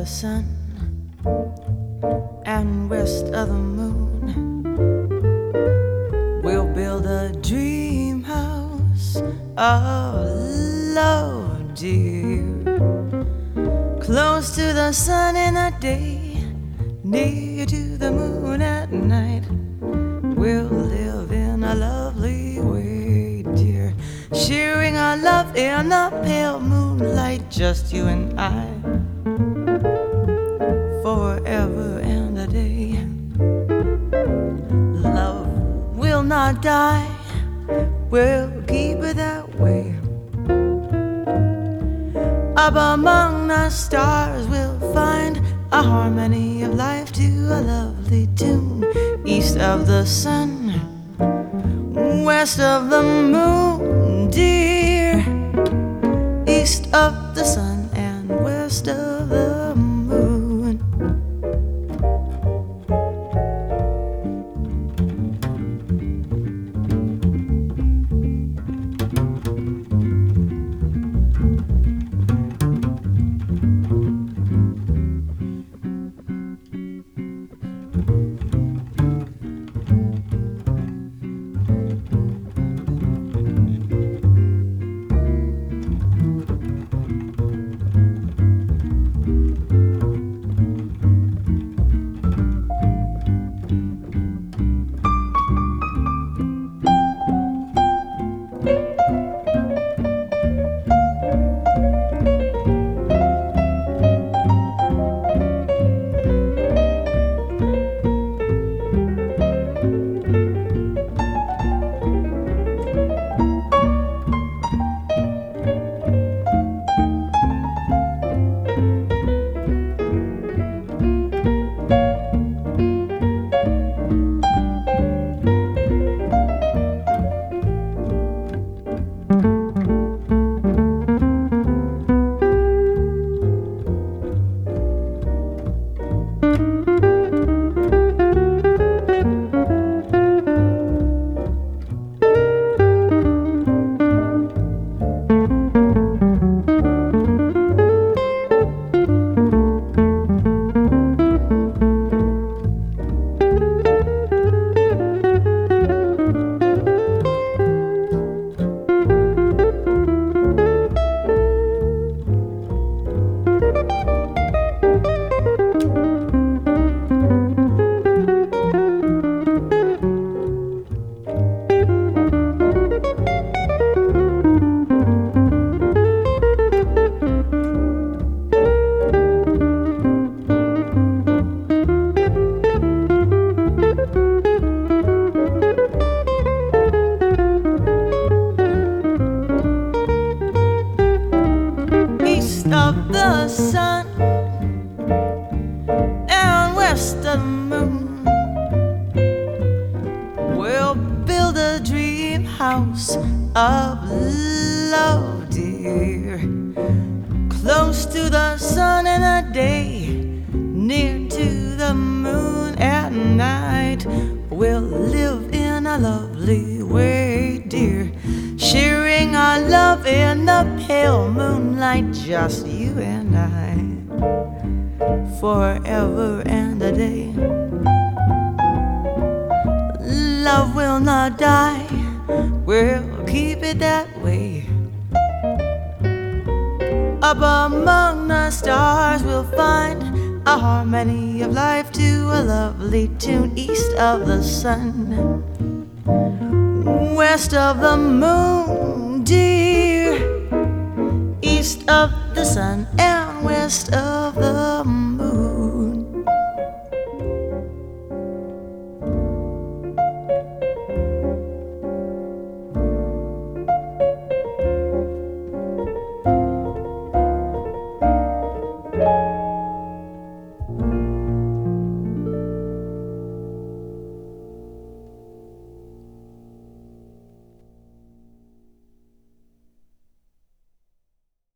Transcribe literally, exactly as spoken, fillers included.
the sun and west of the moon. We'll build a dream house of love, dear, close to the sun in the day, near to the moon at night. We'll live in a lovely way, dear, sharing our love in the pale moonlight, just you and I, forever and a day. Love will not die, we'll keep it that way. Up among the stars we'll find a harmony of life to a lovely tune. East of the sun, west of the moon, dear. East of the sun and west of the moon. Of the sun and west of the moon, we'll build a dream house of love, dear, close to the sun in the day, near to the moon at night. We'll live in a lovely way, dear, sharing our love in the pale moonlight, just you and I, forever and a day. Love will not die, we'll keep it that way. Up among the stars we'll find a harmony of life to a lovely tune. East of the sun, west of the moon, dear. East of the sun and west of the moon.